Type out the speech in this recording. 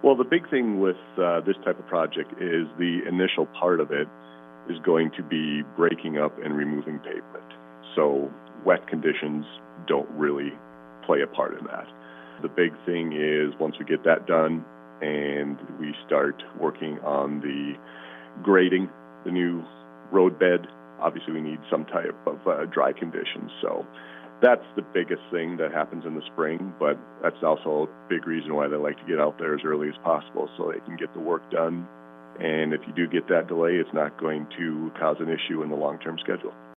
Well, the big thing with this type of project is the initial part of it is going to be breaking up and removing pavement. So wet conditions don't really play a part in that. The big thing is once we get that done and we start working on the grading, the new road bed, obviously we need some type of dry conditions. So that's the biggest thing that happens in the spring, but that's also a big reason why they like to get out there as early as possible so they can get the work done. And if you do get that delay, it's not going to cause an issue in the long-term schedule.